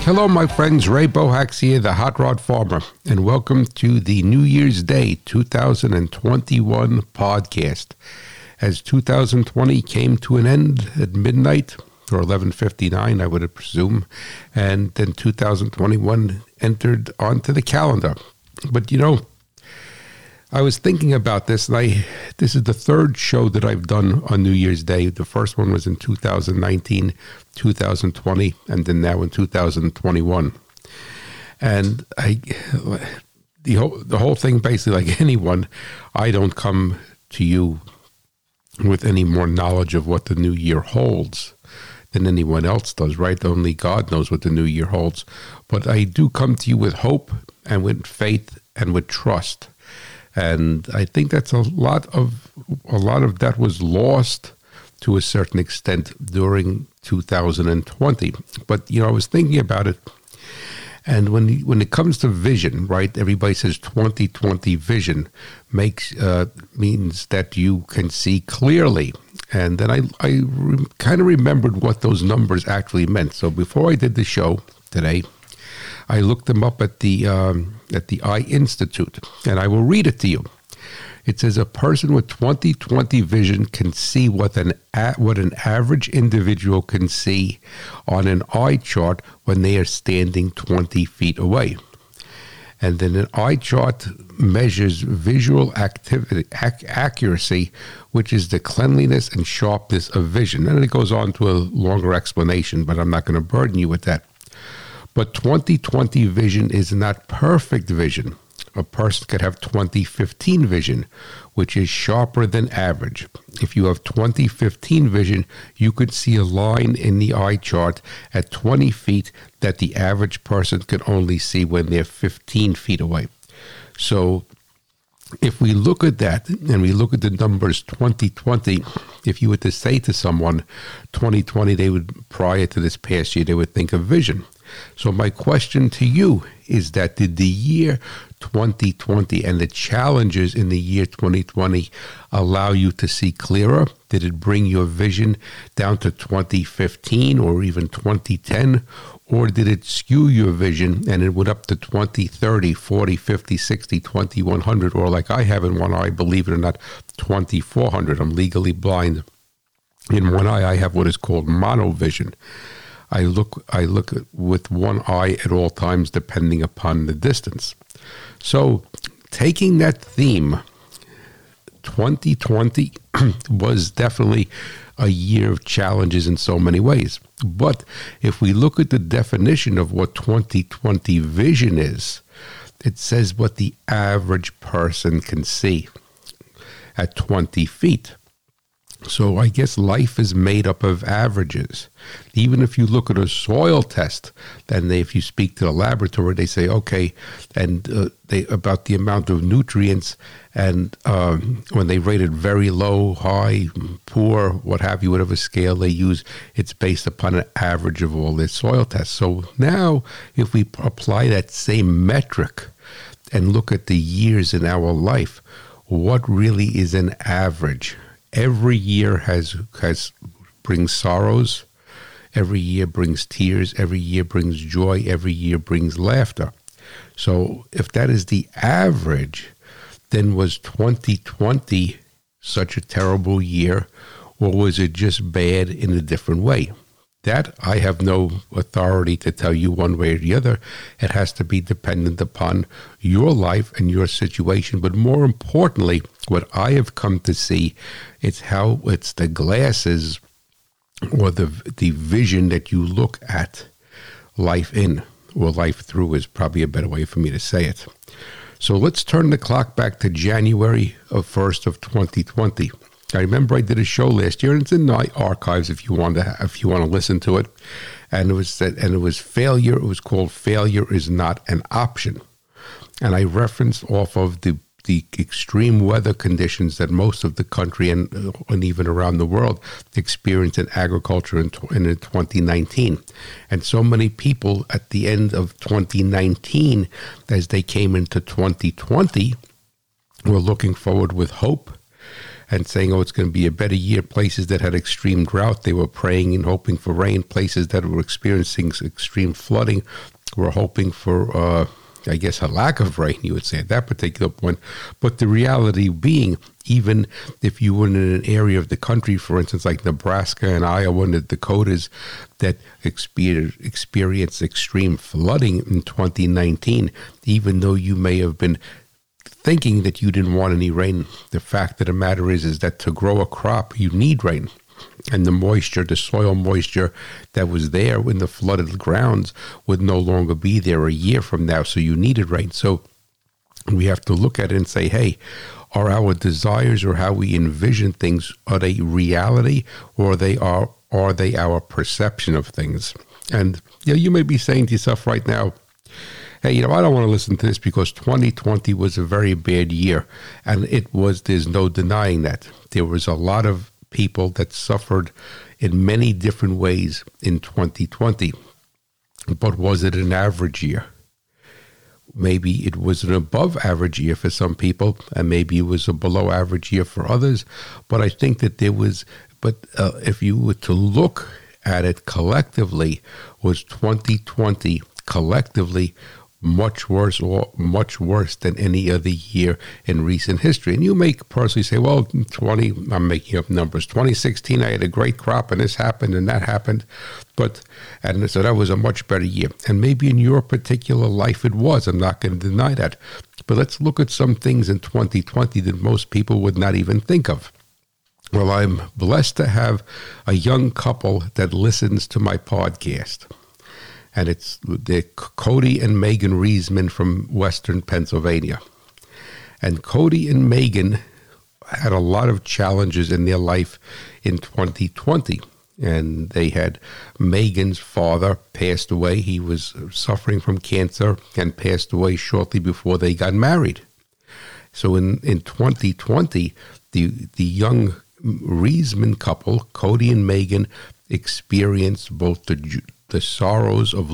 Hello, my friends. Ray Bohax here, the Hot Rod Farmer, and welcome to the New Year's Day 2021 podcast. As 2020 came to an end at midnight, or 11:59, I would presume, and then 2021 entered onto the calendar. But, I was thinking about this, and this is the third show that I've done on New Year's Day. The first one was in 2019, 2020, and then now in 2021. And the whole thing, basically, like anyone, I don't come to you with any more knowledge of what the new year holds than anyone else does, right? Only God knows what the new year holds. But I do come to you with hope and with faith and with trust. And I think that's a lot of that was lost to a certain extent during 2020. But I was thinking about it, and when it comes to vision, right? Everybody says 2020 vision means that you can see clearly. And then I kind of remembered what those numbers actually meant. So before I did the show today, I looked them up at the Eye Institute, and I will read it to you. It says a person with 20/20 vision can see what an average individual can see on an eye chart when they are standing 20 feet away. And then an eye chart measures visual accuracy, which is the cleanliness and sharpness of vision. And it goes on to a longer explanation, but I'm not going to burden you with that. But 20/20 vision is not perfect vision. A person could have 20/15 vision, which is sharper than average. If you have 20/15 vision, you could see a line in the eye chart at 20 feet that the average person could only see when they're 15 feet away. So if we look at that and we look at the numbers 2020, if you were to say to someone 2020, they would, prior to this past year, they would think of vision. So my question to you is that did the year 2020 and the challenges in the year 2020 allow you to see clearer? Did it bring your vision down to 2015 or even 2010? Or did it skew your vision and it went up to 20, 30, 40, 50, 60, 2100, or like I have in one eye, believe it or not, 2400. I'm legally blind. In one eye, I have what is called monovision. I look with one eye at all times, depending upon the distance. So, taking that theme, 2020 was definitely a year of challenges in so many ways. But if we look at the definition of what 2020 vision is, it says what the average person can see at 20 feet. So I guess life is made up of averages. Even if you look at a soil test, then if you speak to the laboratory, they say, okay, and about the amount of nutrients, and when they rate it very low, high, poor, what have you, whatever scale they use, it's based upon an average of all their soil tests. So now if we apply that same metric and look at the years in our life, what really is an average? Every year brings sorrows. Every year brings tears. Every year brings joy. Every year brings laughter. So if that is the average, then was 2020 such a terrible year, or was it just bad in a different way? That I have no authority to tell you one way or the other. It has to be dependent upon your life and your situation. But more importantly, what I have come to see, it's the glasses or the vision that you look at life in, or life through is probably a better way for me to say it. So let's turn the clock back to January 1st of 2020. I remember I did a show last year, and it's in my archives if you want to listen to it. And it was failure. It was called "Failure Is Not an Option," and I referenced off of the extreme weather conditions that most of the country and even around the world experienced in agriculture in 2019. And so many people at the end of 2019, as they came into 2020, were looking forward with hope and saying, oh, it's going to be a better year. Places that had extreme drought, they were praying and hoping for rain. Places that were experiencing extreme flooding were hoping for, I guess, a lack of rain, you would say, at that particular point. But the reality being, even if you were in an area of the country, for instance, like Nebraska and Iowa and the Dakotas, that experienced extreme flooding in 2019, even though you may have been thinking that you didn't want any rain, the fact of the matter is that to grow a crop, you need rain. And the moisture, the soil moisture that was there in the flooded grounds would no longer be there a year from now. So you needed rain. So we have to look at it and say, hey, are our desires or how we envision things, are they reality, or are they our perception of things? And you may be saying to yourself right now, hey, I don't want to listen to this because 2020 was a very bad year. And there's no denying that. There was a lot of people that suffered in many different ways in 2020. But was it an average year? Maybe it was an above average year for some people, and maybe it was a below average year for others. But I think that if you were to look at it collectively, was 2020 collectively much worse than any other year in recent history. And you may personally say, well, I'm making up numbers. 2016, I had a great crop and this happened and that happened. And so that was a much better year. And maybe in your particular life it was. I'm not going to deny that. But let's look at some things in 2020 that most people would not even think of. Well, I'm blessed to have a young couple that listens to my podcast. And they're Cody and Megan Reisman from Western Pennsylvania. And Cody and Megan had a lot of challenges in their life in 2020. And they had Megan's father passed away. He was suffering from cancer and passed away shortly before they got married. So in 2020, the young Reisman couple, Cody and Megan, experienced both the sorrows of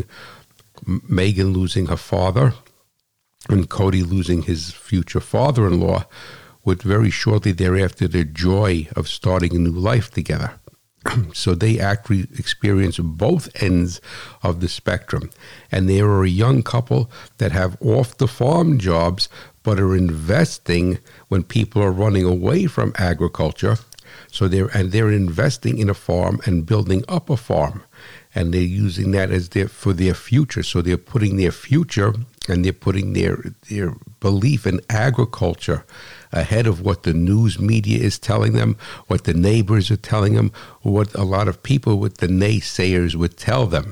Megan losing her father and Cody losing his future father-in-law, with very shortly thereafter the joy of starting a new life together. So they actually experienced both ends of the spectrum. And they are a young couple that have off-the-farm jobs but are investing when people are running away from agriculture. So they're investing in a farm and building up a farm. And they're using that as for their future. So they're putting their future and they're putting their belief in agriculture ahead of what the news media is telling them, what the neighbors are telling them, or what a lot of people with the naysayers would tell them.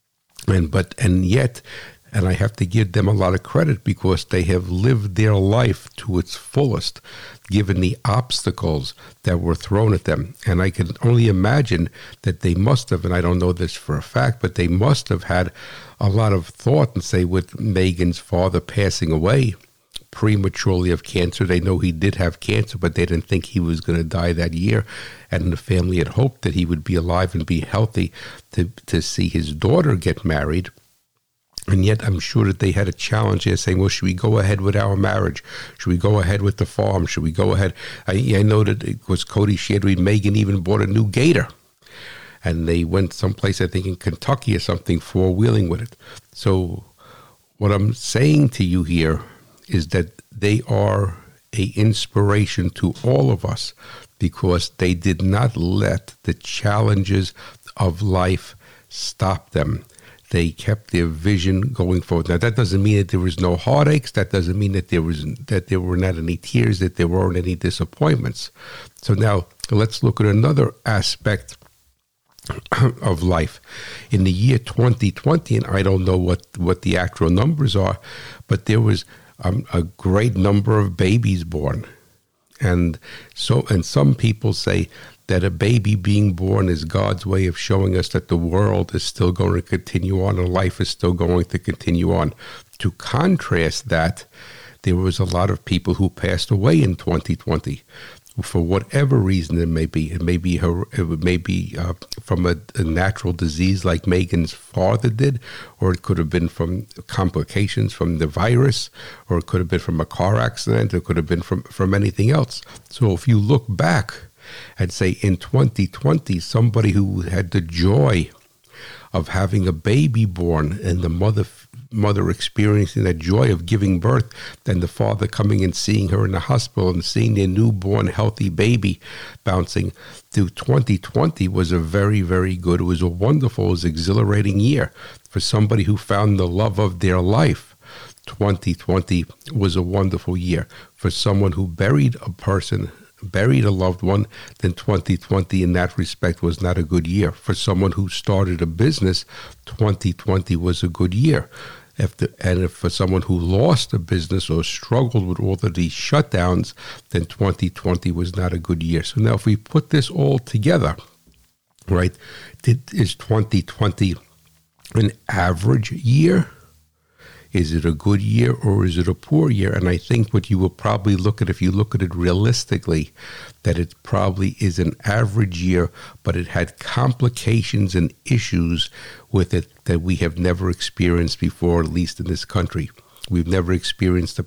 And yet, I have to give them a lot of credit because they have lived their life to its fullest, given the obstacles that were thrown at them. And I can only imagine that they must have, and I don't know this for a fact, but they must have had a lot of thought, and say with Megan's father passing away prematurely of cancer. They know he did have cancer, but they didn't think he was going to die that year. And the family had hoped that he would be alive and be healthy to see his daughter get married. And yet I'm sure that they had a challenge here saying, well, should we go ahead with our marriage? Should we go ahead with the farm? Should we go ahead? I know that it was Cody shared with Megan even bought a new gator. And they went someplace, I think in Kentucky or something, four-wheeling with it. So what I'm saying to you here is that they are an inspiration to all of us because they did not let the challenges of life stop them. They kept their vision going forward. Now, that doesn't mean that there was no heartaches. That doesn't mean that there were not any tears, that there weren't any disappointments. So now let's look at another aspect of life. In the year 2020, and I don't know what the actual numbers are, but there was a great number of babies born. And some people say that a baby being born is God's way of showing us that the world is still going to continue on and life is still going to continue on. To contrast that, there was a lot of people who passed away in 2020, for whatever reason it may be. It may be from a natural disease like Megan's father did, or it could have been from complications from the virus, or it could have been from a car accident, it could have been from anything else. So if you look back and say in 2020, somebody who had the joy of having a baby born and the mother experiencing that joy of giving birth, and the father coming and seeing her in the hospital and seeing their newborn healthy baby bouncing through 2020 was a very, very good, it was a wonderful, it was an exhilarating year for somebody who found the love of their life. 2020 was a wonderful year. For someone who buried a loved one, then 2020 in that respect was not a good year. For someone who started a business, 2020 was a good year. If for someone who lost a business or struggled with all of these shutdowns, then 2020 was not a good year. So now if we put this all together, right, is 2020 an average year? Is it a good year or is it a poor year? And I think what you will probably look at, if you look at it realistically, that it probably is an average year, but it had complications and issues with it that we have never experienced before, at least in this country. We've never experienced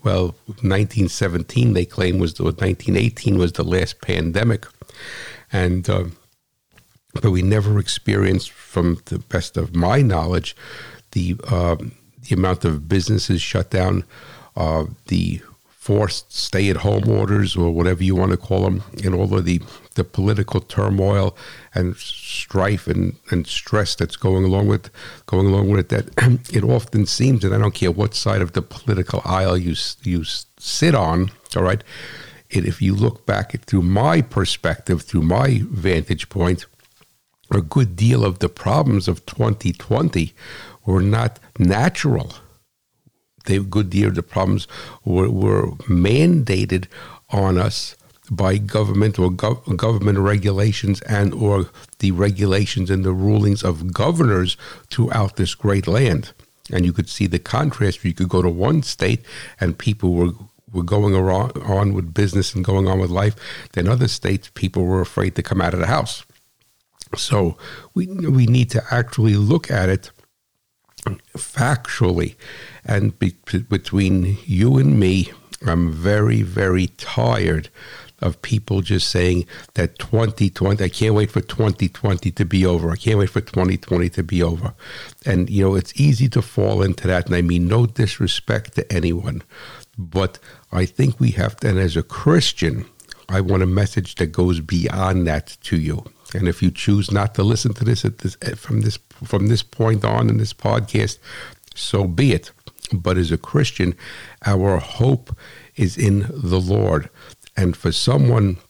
1917 they claim 1918 was the last pandemic. And but we never experienced, from the best of my knowledge, the amount of businesses shut down, the forced stay-at-home orders, or whatever you want to call them, and all of the political turmoil and strife and stress that's going along with it. That it often seems, and I don't care what side of the political aisle you sit on, all right, if you look back through my perspective, through my vantage point, a good deal of the problems of 2020 were not natural. A good deal of the problems were mandated on us by government or government regulations and or the regulations and the rulings of governors throughout this great land. And you could see the contrast. You could go to one state and people were going on with business and going on with life. Then other states, people were afraid to come out of the house. So we need to actually look at it factually. And between you and me, I'm very, very tired of people just saying that 2020, I can't wait for 2020 to be over. I can't wait for 2020 to be over. And, it's easy to fall into that. And I mean no disrespect to anyone. But I think we have to, and as a Christian, I want a message that goes beyond that to you. And if you choose not to listen to this from this point on in this podcast, so be it. But as a Christian, our hope is in the Lord. And for someone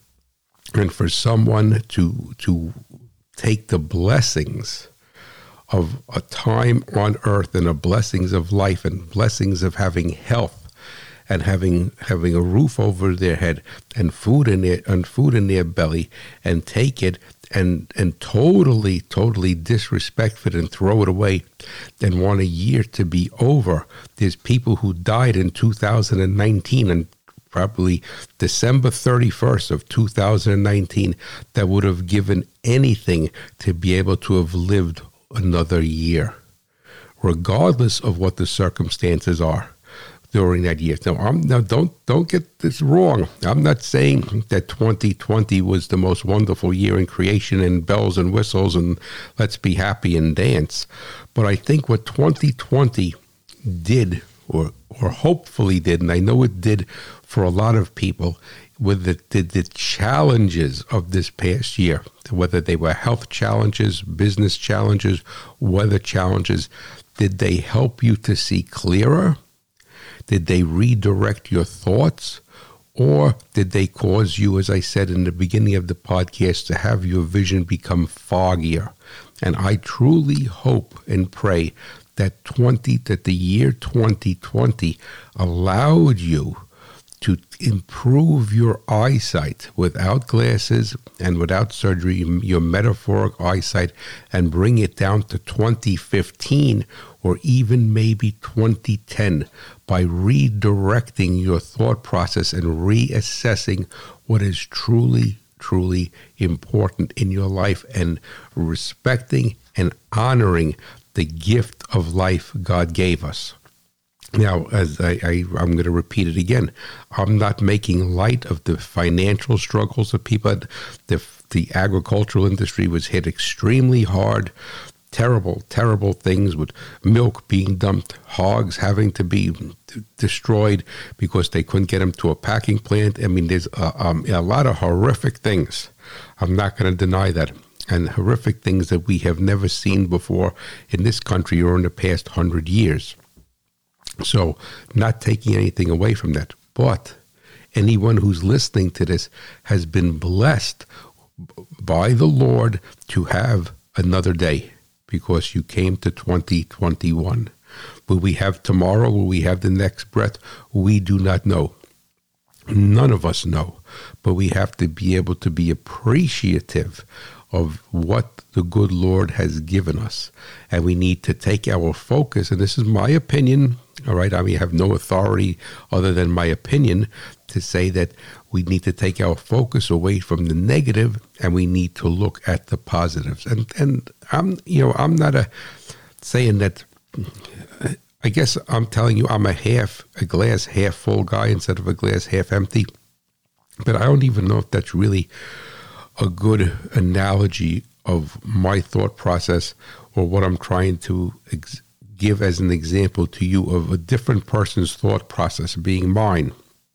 to take the blessings of a time on earth and the blessings of life and blessings of having health and having a roof over their head and food in their belly, and take it and totally disrespect it and throw it away and want a year to be over. There's people who died in 2019 and probably December 31st of 2019 that would have given anything to be able to have lived another year, regardless of what the circumstances are during that year. Now, don't get this wrong. I'm not saying that 2020 was the most wonderful year in creation and bells and whistles and let's be happy and dance. But I think what 2020 did, or hopefully did, and I know it did for a lot of people, with the challenges of this past year, whether they were health challenges, business challenges, weather challenges, did they help you to see clearer? Did they redirect your thoughts? Or did they cause you, as I said in the beginning of the podcast, to have your vision become foggier? And I truly hope and pray that the year 2020 allowed you to improve your eyesight without glasses and without surgery, your metaphoric eyesight, and bring it down to 2015 or even maybe 2010 by redirecting your thought process and reassessing what is truly, truly important in your life and respecting and honoring the gift of life God gave us. Now, as I'm going to repeat it again, I'm not making light of the financial struggles of people. The agricultural industry was hit extremely hard. Terrible, terrible things with milk being dumped, hogs having to be destroyed because they couldn't get them to a packing plant. I mean, there's a lot of horrific things. I'm not going to deny that. And horrific things that we have never seen before in this country or in the past 100 years. So, not taking anything away from that. But anyone who's listening to this has been blessed by the Lord to have another day because you came to 2021. Will we have tomorrow? Will we have the next breath? We do not know. None of us know. But we have to be able to be appreciative of what the good Lord has given us. And we need to take our focus, and this is my opinion, all right? I mean, I have no authority other than my opinion to say that we need to take our focus away from the negative and we need to look at the positives. And I'm not saying that, I guess I'm telling you I'm a glass half full guy instead of a glass half empty. But I don't even know if that's really a good analogy of my thought process or what I'm trying to give as an example to you of a different person's thought process being mine.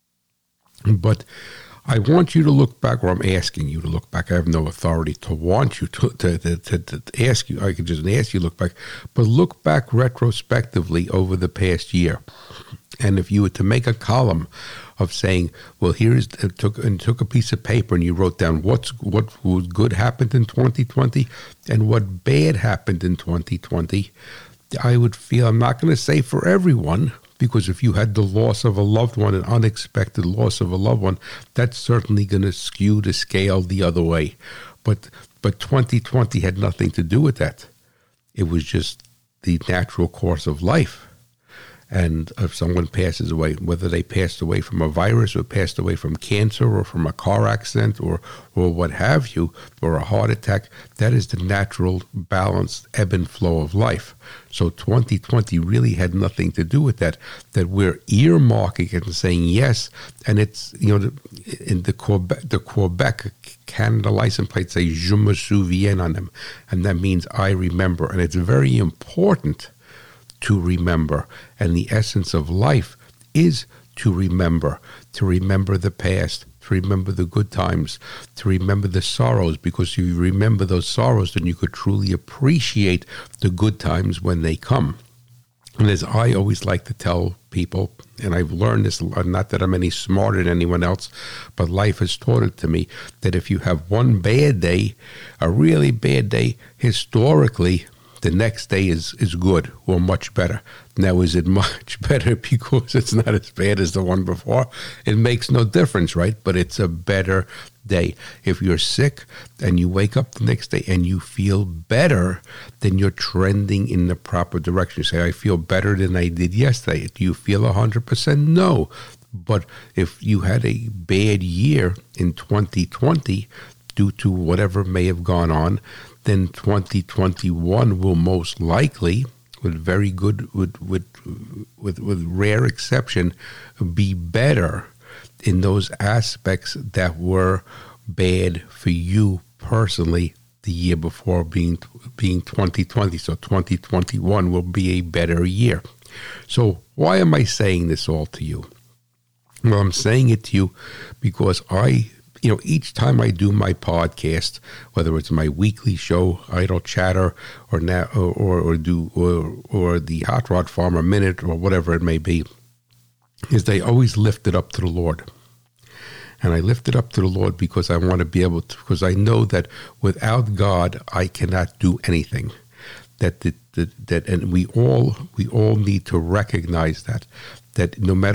But I want you to look back, or I'm asking you to look back. I have no authority to want you to ask you. I can just ask you to look back. But look back retrospectively over the past year. And if you were to make a column of saying, well, took a piece of paper and you wrote down what was good happened in 2020 and what bad happened in 2020, I would feel, I'm not going to say for everyone, because if you had the loss of a loved one, an unexpected loss of a loved one, that's certainly going to skew the scale the other way. But 2020 had nothing to do with that. It was just the natural course of life. And if someone passes away, whether they passed away from a virus or passed away from cancer or from a car accident or what have you, or a heart attack, that is the natural balanced ebb and flow of life. So 2020 really had nothing to do with that we're earmarking it and saying yes. And it's, in the Quebec Canada license plate say, Je me souviens on them. And that means I remember. And it's very important to remember. And the essence of life is to remember the past, to remember the good times, to remember the sorrows, because you remember those sorrows, then you could truly appreciate the good times when they come. And as I always like to tell people, and I've learned this, not that I'm any smarter than anyone else, but life has taught it to me, that if you have one bad day, a really bad day, historically, the next day is good or much better. Now, is it much better because it's not as bad as the one before? It makes no difference, right? But it's a better day. If you're sick and you wake up the next day and you feel better, then you're trending in the proper direction. You say, I feel better than I did yesterday. Do you feel 100%? No. But if you had a bad year in 2020 due to whatever may have gone on, then 2021 will most likely, with very good, with rare exception, be better in those aspects that were bad for you personally the year before, being 2020. So 2021 will be a better year. So why am I saying this all to you? Well, I'm saying it to you because each time I do my podcast, whether it's my weekly show, Idle Chatter, or the Hot Rod Farmer Minute, or whatever it may be, is they always lift it up to the Lord. And I lift it up to the Lord because I want to be able to, because I know that without God, I cannot do anything. And we all need to recognize that no matter,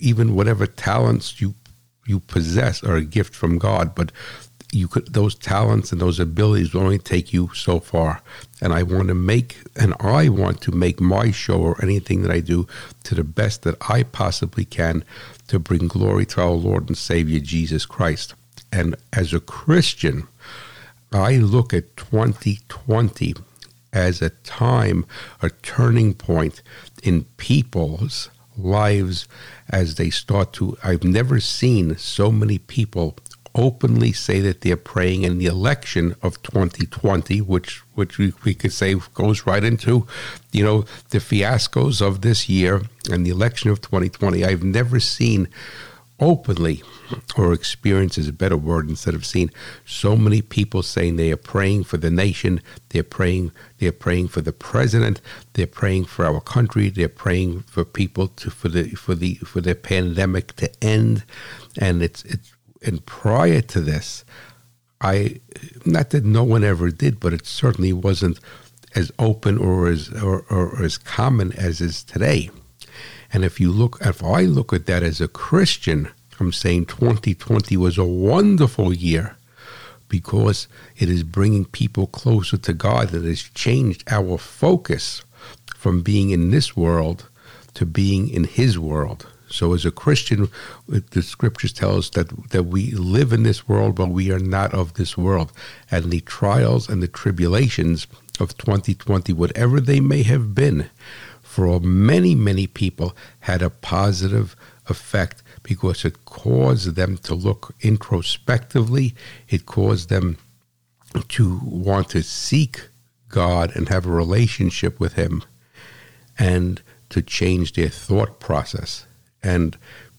even whatever talents you possess are a gift from God, but those talents and those abilities will only take you so far. And I want to make my show or anything that I do to the best that I possibly can to bring glory to our Lord and Savior Jesus Christ. And as a Christian, I look at 2020 as a time, a turning point in people's lives as they start to. I've never seen so many people openly say that they're praying in the election of 2020, which we could say goes right into, the fiascos of this year and the election of 2020. I've never seen openly, or experienced is a better word instead of seen, so many people saying they are praying for the nation, they're praying for the president, they're praying for our country, they're praying for people for the pandemic to end, and prior to this, not that no one ever did, but it certainly wasn't as open or as common as is today. And if I look at that as a Christian, I'm saying 2020 was a wonderful year because it is bringing people closer to God. It has changed our focus from being in this world to being in His world. So as a Christian, the scriptures tell us that we live in this world, but we are not of this world. And the trials and the tribulations of 2020, whatever they may have been, for many, many people had a positive effect because it caused them to look introspectively. It caused them to want to seek God and have a relationship with Him and to change their thought process. And,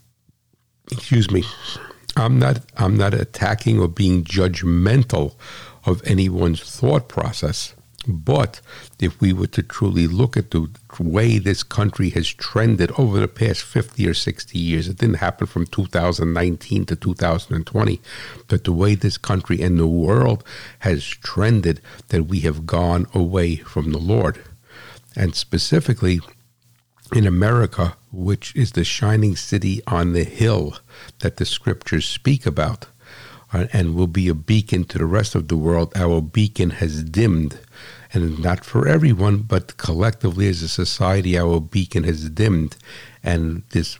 I'm not attacking or being judgmental of anyone's thought process. But if we were to truly look at the way this country has trended over the past 50 or 60 years, it didn't happen from 2019 to 2020, but the way this country and the world has trended, that we have gone away from the Lord. And specifically in America, which is the shining city on the hill that the scriptures speak about, and will be a beacon to the rest of the world, our beacon has dimmed. And not for everyone, but collectively as a society, our beacon has dimmed. And this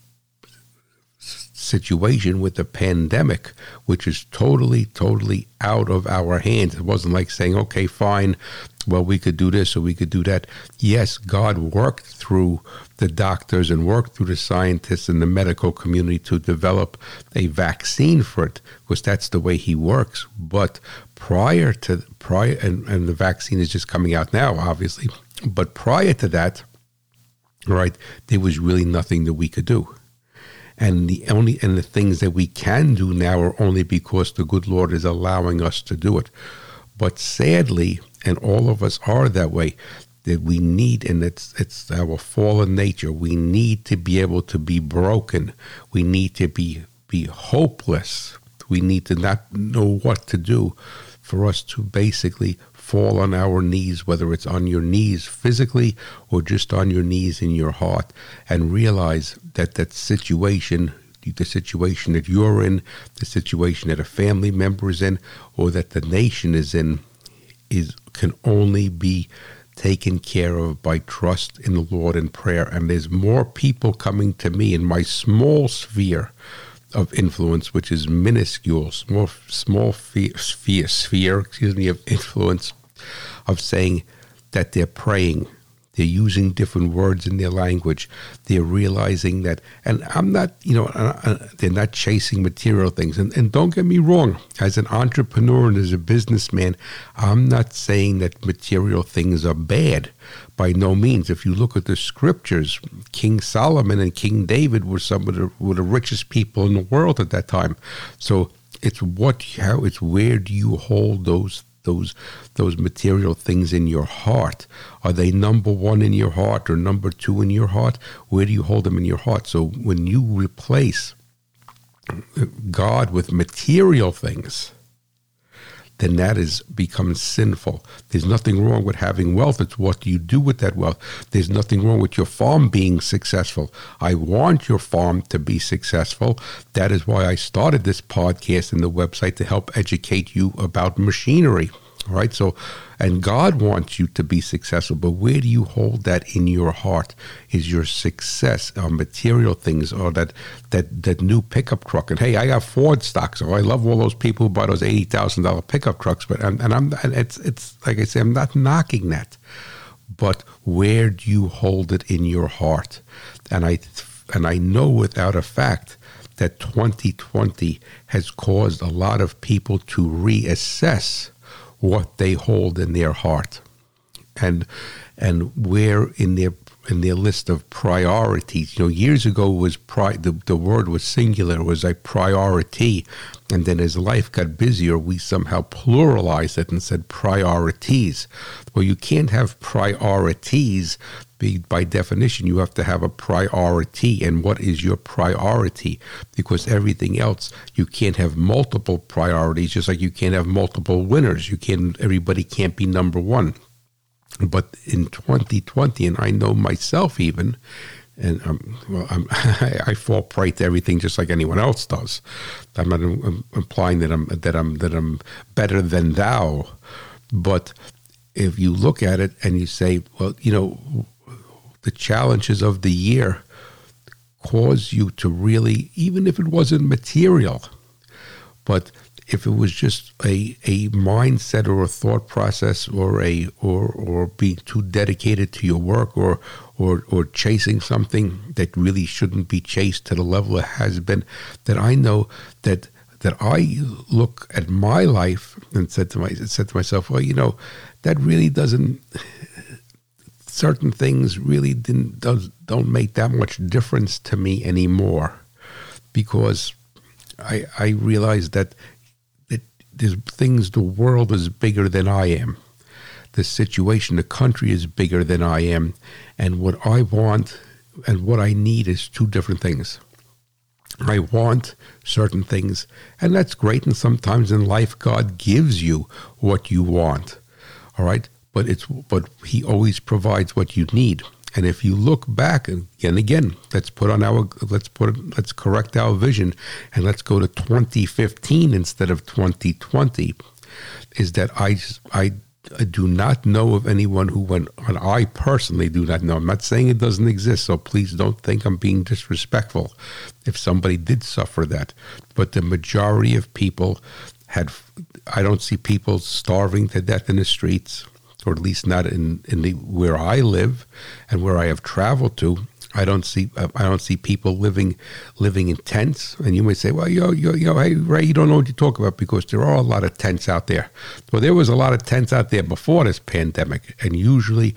situation with the pandemic, which is totally, totally out of our hands. It wasn't like saying, okay, fine, well, we could do this or we could do that. Yes, God worked through the doctors and worked through the scientists and the medical community to develop a vaccine for it, because that's the way He works. But prior, and the vaccine is just coming out now, obviously, but prior to that, right, there was really nothing that we could do. And the things that we can do now are only because the good Lord is allowing us to do it. But sadly, and all of us are that way, that we need, and it's our fallen nature, we need to be able to be broken. We need to be hopeless. We need to not know what to do for us to basically fall on our knees, whether it's on your knees physically or just on your knees in your heart, and realize that situation, the situation that you're in, the situation that a family member is in, or that the nation is in, can only be taken care of by trust in the Lord and prayer. And there's more people coming to me in my small sphere of influence, which is minuscule, small sphere of influence, of saying that they're praying. They're using different words in their language. They're realizing that, and I'm not, they're not chasing material things. And don't get me wrong, as an entrepreneur and as a businessman, I'm not saying that material things are bad. By no means. If you look at the scriptures, King Solomon and King David were some of the richest people in the world at that time. So it's where do you hold those material things in your heart? Are they number one in your heart or number two in your heart? Where do you hold them in your heart? So when you replace God with material things, then that becomes sinful. There's nothing wrong with having wealth. It's what do you do with that wealth. There's nothing wrong with your farm being successful. I want your farm to be successful. That is why I started this podcast and the website, to help educate you about machinery. All right. So, and God wants you to be successful, but where do you hold that in your heart? Is your success on material things, or that new pickup truck? And hey, I got Ford stock, so I love all those people who buy those $80,000 pickup trucks. But it's like I say, I'm not knocking that, but where do you hold it in your heart? And I know without a fact that 2020 has caused a lot of people to reassess what they hold in their heart, and where in their list of priorities. Years ago was the word was singular, was a priority, and then as life got busier, we somehow pluralized it and said priorities. Well, you can't have priorities. By definition, you have to have a priority. And what is your priority? Because everything else, you can't have multiple priorities, just like you can't have multiple winners. Everybody can't be number one. But in 2020, and I know myself even, and I fall prey to everything just like anyone else does. I'm not implying that I'm better than thou, but if you look at it and you say, well, the challenges of the year cause you to really, even if it wasn't material, but if it was just a mindset or a thought process, or being too dedicated to your work, or chasing something that really shouldn't be chased to the level it has been, that I know that I look at my life and said to myself, well, that really doesn't. Certain things really don't make that much difference to me anymore, because I realize that there's things, the world is bigger than I am. The situation, the country is bigger than I am. And what I want and what I need is two different things. I want certain things, and that's great. And sometimes in life, God gives you what you want. All right. But he always provides what you need. And if you look back and again, let's correct our vision, and let's go to 2015 instead of 2020. Is that I do not know of anyone who went, and I personally do not know. I'm not saying it doesn't exist, so please don't think I'm being disrespectful if somebody did suffer that. But the majority of people I don't see people starving to death in the streets, or at least not in where I live and where I have traveled to. I don't see people living in tents. And you may say, well, hey, Ray, you don't know what you talk about, because there are a lot of tents out there. Well, there was a lot of tents out there before this pandemic, and usually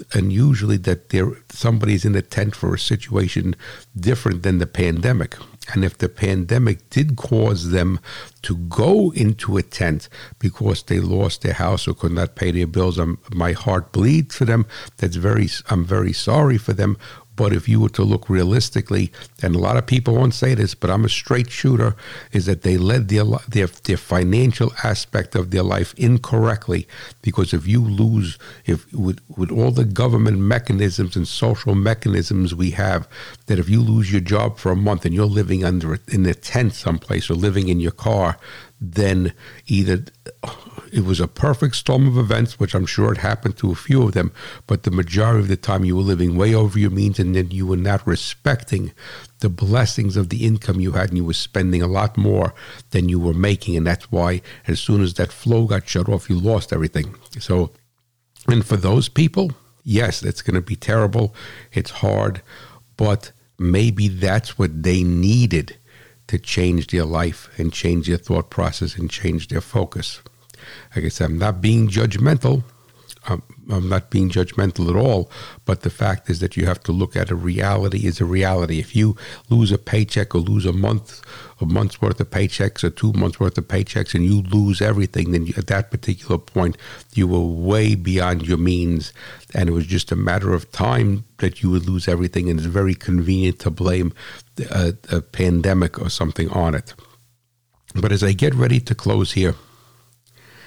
that somebody's in a tent for a situation different than the pandemic. And if the pandemic did cause them to go into a tent because they lost their house or could not pay their bills, my heart bleeds for them. I'm very sorry for them. But if you were to look realistically, and a lot of people won't say this, but I'm a straight shooter, is that they led their financial aspect of their life incorrectly. Because if you lose, with all the government mechanisms and social mechanisms we have, that if you lose your job for a month and you're living in a tent someplace, or living in your car, then either it was a perfect storm of events, which I'm sure it happened to a few of them, but the majority of the time you were living way over your means, and then you were not respecting the blessings of the income you had, and you were spending a lot more than you were making. And that's why as soon as that flow got shut off, you lost everything. So, and for those people, yes, it's going to be terrible. It's hard, but maybe that's what they needed to change their life and change their thought process and change their focus. Like I said, I'm not being judgmental. I'm not being judgmental at all, but the fact is that you have to look at a reality is a reality. If you lose a paycheck, or lose a month's worth of paychecks, or 2 months worth of paychecks, and you lose everything, then at that particular point, you were way beyond your means, and it was just a matter of time that you would lose everything, and it's very convenient to blame a pandemic or something on it. But as I get ready to close here,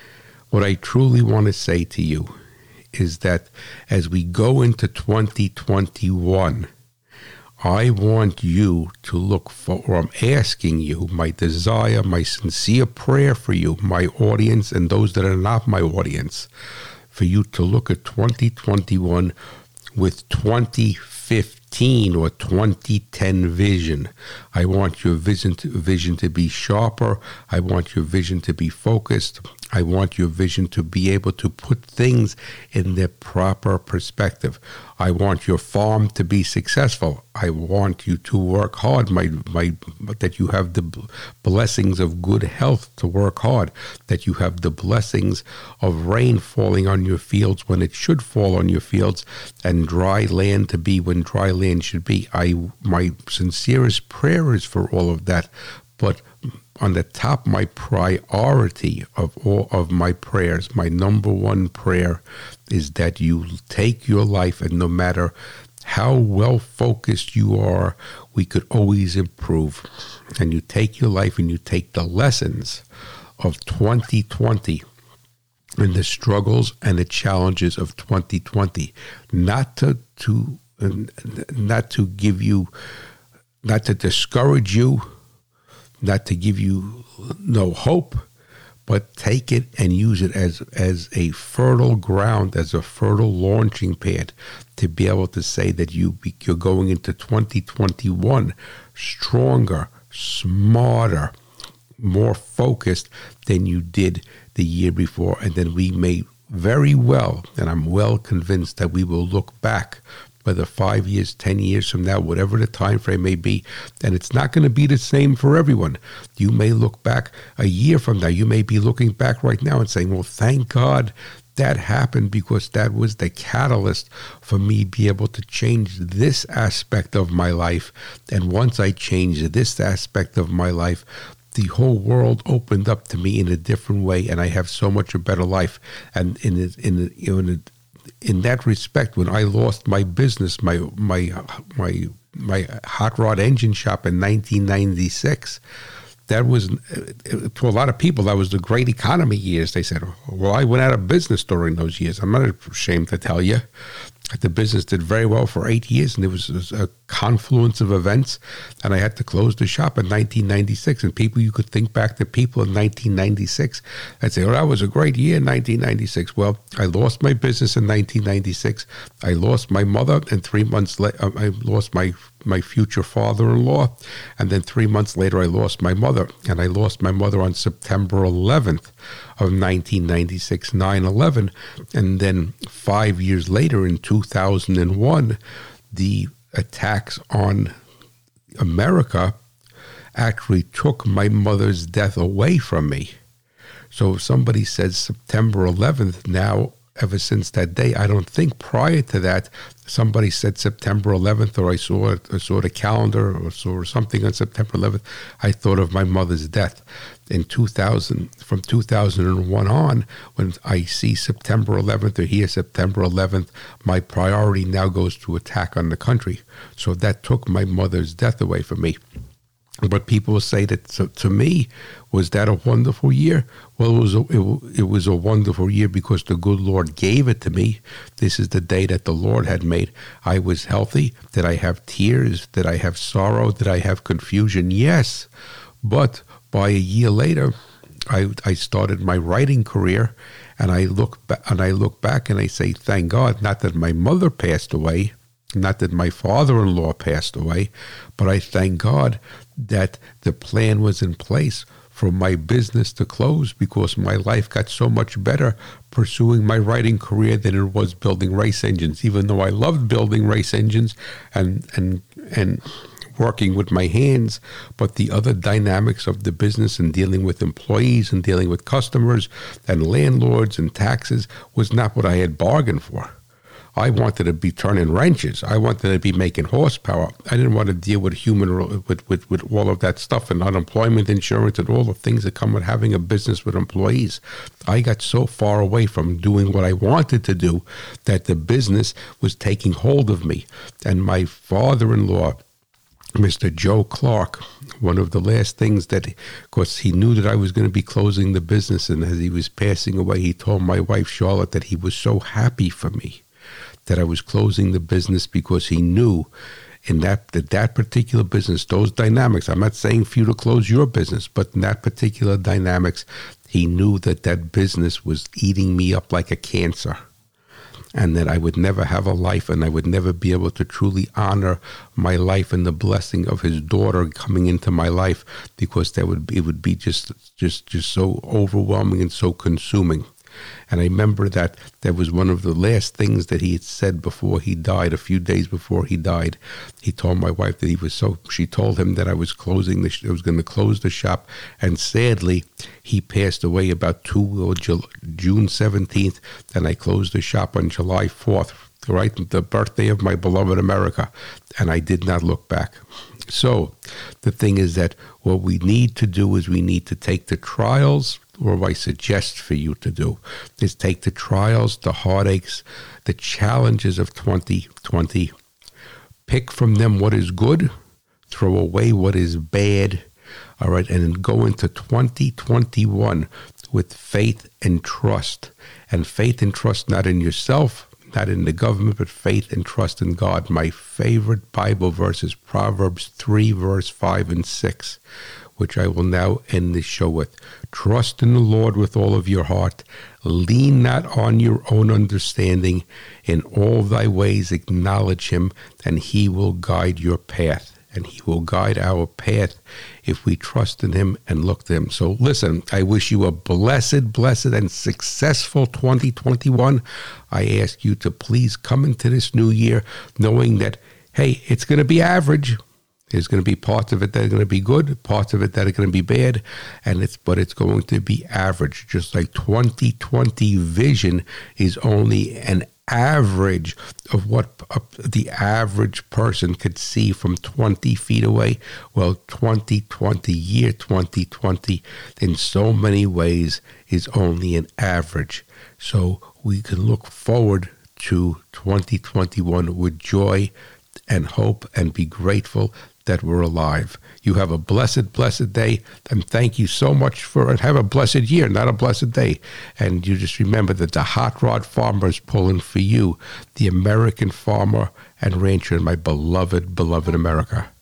What I truly want to say to you is that as we go into 2021, I want you to look for, or I'm asking you, my desire, my sincere prayer for you, my audience, and those that are not my audience, for you to look at 2021 with 2015 or 2010 vision. I want your vision to be sharper. I want your vision to be focused. I want your vision to be able to put things in their proper perspective. I want your farm to be successful. I want you to work hard, that you have the blessings of good health to work hard, that you have the blessings of rain falling on your fields when it should fall on your fields, and dry land to be when dry land should be. My sincerest prayer is for all of that, but on the top, my priority of all of my prayers, my number one prayer, is that you take your life, and no matter how well focused you are, we could always improve. And you take your life and you take the lessons of 2020 and the struggles and the challenges of 2020, not to discourage you, not to give you no hope, but take it and use it as a fertile ground, as a fertile launching pad, to be able to say that you're going into 2021 stronger, smarter, more focused than you did the year before. And then we may very well, and I'm well convinced that we will look back, whether 5 years, 10 years from now, whatever the time frame may be, and it's not going to be the same for everyone. You may look back a year from now. You may be looking back right now and saying, well, thank God that happened, because that was the catalyst for me be able to change this aspect of my life. And once I changed this aspect of my life, the whole world opened up to me in a different way, and I have so much a better life. And in that respect, when I lost my business, my hot rod engine shop in 1996, that was, to a lot of people, that was the great economy years. They said, well, I went out of business during those years. I'm not ashamed to tell you that the business did very well for 8 years, and it was a confluence of events, and I had to close the shop in 1996. And people, you could think back to people in 1996 and say, oh, that was a great year in 1996. Well, I lost my business in 1996. I lost my mother, and 3 months later, I lost my future father-in-law, and then 3 months later, I lost my mother. And I lost my mother on September 11th of 1996, 9/11. And then 5 years later, in 2001, the attacks on America actually took my mother's death away from me. So if somebody says September 11th, now, ever since that day, I don't think prior to that, somebody said September 11th, or I saw the calendar, or saw something on September 11th, I thought of my mother's death. In 2000, from 2001 on, when I see September 11th or hear September 11th, my priority now goes to attack on the country. So that took my mother's death away from me. But people say that, to me, was that a wonderful year? Well, it was a wonderful year because the good Lord gave it to me. This is the day that the Lord had made. I was healthy. Did I have tears? Did I have sorrow? Did I have confusion? Yes. But by a year later, I started my writing career, and I look back and I say, thank God, not that my mother passed away, not that my father-in-law passed away, but I thank God that the plan was in place for my business to close, because my life got so much better pursuing my writing career than it was building race engines, even though I loved building race engines and working with my hands. But the other dynamics of the business and dealing with employees and dealing with customers and landlords and taxes was not what I had bargained for. I wanted to be turning wrenches. I wanted to be making horsepower. I didn't want to deal with with all of that stuff and unemployment insurance and all the things that come with having a business with employees. I got so far away from doing what I wanted to do that the business was taking hold of me. And my father-in-law Mr. Joe Clark, one of the last things that, of course, he knew that I was going to be closing the business, and as he was passing away, he told my wife, Charlotte, that he was so happy for me that I was closing the business because he knew in that particular business, those dynamics, I'm not saying for you to close your business, but in that particular dynamics, he knew that business was eating me up like a cancer, and that I would never have a life, and I would never be able to truly honor my life and the blessing of his daughter coming into my life, because it would be just so overwhelming and so consuming. And I remember that was one of the last things that he had said before he died, a few days before he died. He told my wife that she told him that I was going to close the shop. And sadly, he passed away about June 17th, and I closed the shop on July 4th, right? The birthday of my beloved America. And I did not look back. So the thing is that what we need to do is we need to take the trials, or what I suggest for you to do is take the trials, the heartaches, the challenges of 2020, pick from them what is good, throw away what is bad, all right, and then go into 2021 with faith and trust. And faith and trust not in yourself, not in the government, but faith and trust in God. My favorite Bible verse is Proverbs 3, verse 5 and 6, which I will now end this show with. Trust in the Lord with all of your heart. Lean not on your own understanding. In all thy ways acknowledge him, and he will guide your path. And he will guide our path if we trust in him and look to him. So listen, I wish you a blessed, and successful 2021. I ask you to please come into this new year knowing that, hey, it's going to be average. There's going to be parts of it that are going to be good, parts of it that are going to be bad, but it's going to be average. Just like 2020 vision is only an average of what the average person could see from 20 feet away. Well, 2020 in so many ways is only an average. So we can look forward to 2021 with joy and hope and be grateful that we're alive. You have a blessed day, and thank you so much and have a blessed year, not a blessed day. And you just remember that the Hot Rod Farmer is pulling for you, the American farmer and rancher in my beloved America.